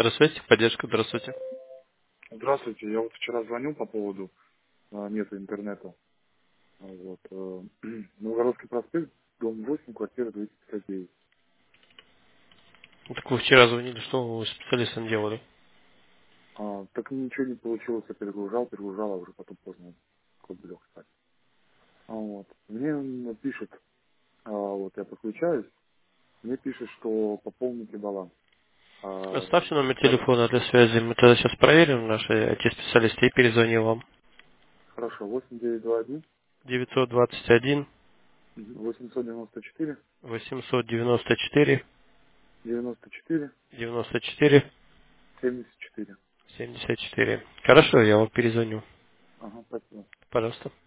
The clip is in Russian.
Здравствуйте, поддержка, здравствуйте. Здравствуйте, я вот вчера звонил по поводу нету интернета. Вот, Новгородский проспект, дом 8, квартира 259. Так вы вчера звонили, что вы специалистом делали? Так ничего не получилось, я перегружал, а уже потом поздно лег спать. Вот. Мне он пишет, вот я подключаюсь, мне пишет, что пополните баланс. Оставьте номер Как? телефона для связи, мы тогда сейчас проверим наши IT-специалисты и перезвоним вам. Хорошо, 8921 921 894 894 94 94 74. 74. Хорошо, я вам перезвоню. Ага, спасибо. Пожалуйста.